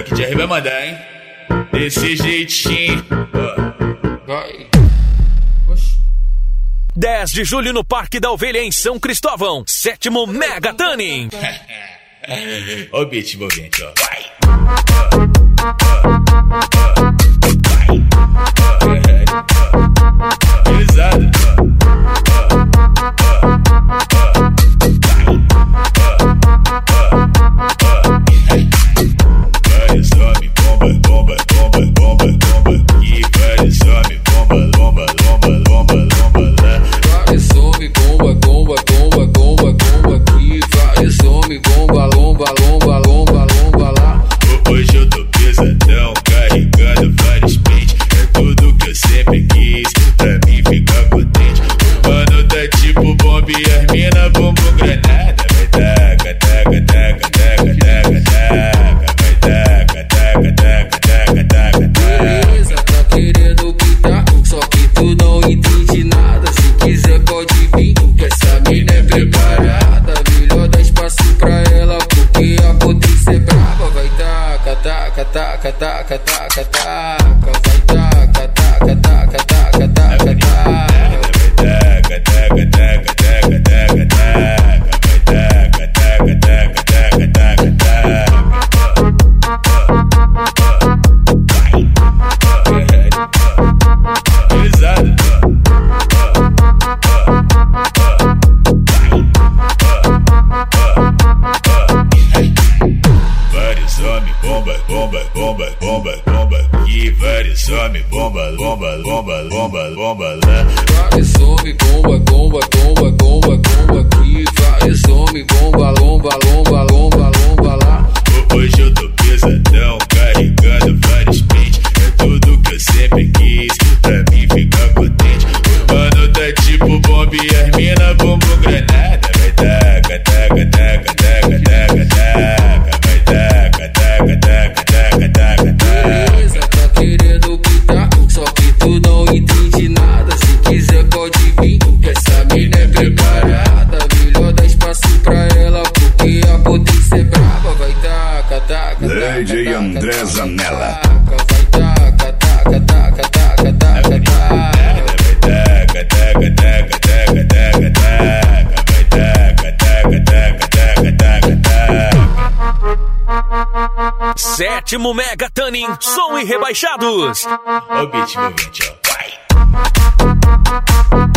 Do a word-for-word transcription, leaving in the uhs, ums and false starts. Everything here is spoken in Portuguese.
Black Jerry vai mandar, hein? Desse jeitinho. Vai. dez de julho no Parque da Ovelha em São Cristóvão. Sétimo Mega Tanning. Ó o beat envolvente, ó. Vai. Pesado. Vários homens, bomba, bomba, bomba, bomba, bomba. E vários homens, bomba, lomba, lomba, lomba, lomba lá. Vários homens, bomba, bomba, bomba, bomba, bomba. E vários homens, bomba, lomba, lomba, lomba, lomba lá. Hoje eu tô pesadão, carregando vários pentes. É tudo que eu sempre quis, pra mim ficar contente. Mano, tá tipo bomba e as mina bumbum granada. Vai taca, taca, taca, taca, taca, taca. Vai taca, taca, taca, taca, taca, taca. Beleza, tá querendo pintar, só que tu não entende nada. Se quiser pode vir, que essa mina é preparada. Melhor dar espaço pra ela, porque a potência é brava. Vai taca, taca, taca, taca, taca, taca. Vai taca, taca, taca, taca, taca, taca. Taca, taca, taca, taca, taca, taca. Vai taca, taca, taca, taca, taca, taca. Pesado. Vários homens, bomba, bomba, bomba, bomba, bomba. E vários homens, bomba, bomba, bomba, bomba, bomba lá. Vários homens, bomba, bomba, bomba, bomba, bomba. E vários homens, bomba, lomba, lomba, lomba, lomba lá. Hoje eu tô pesadão, carregando vários pentes. É tudo que eu sempre quis, pra mim ficar contente. Mano, tá tipo bomba e as mina bumbum granada. Vai taca, taca, taca, taca, taca, taca. Vai taca, taca, taca, taca, taca, taca. Beleza, tá querendo pintar, só que tu não entende nada. Se quiser pode vir, que essa mina é preparada. Melhor dar espaço pra ela, porque a potência é brava. Vai taca, taca, taca, D J André Zanella. vai taca, taca, taca, taca, taca, taca. Taca, taca, taca, taca, taca, taca. Vai taca, taca, taca, taca, taca, taca. Sétimo Mega Tanning. Som e rebaixados. Ó o beat envolvente, ó. Vai.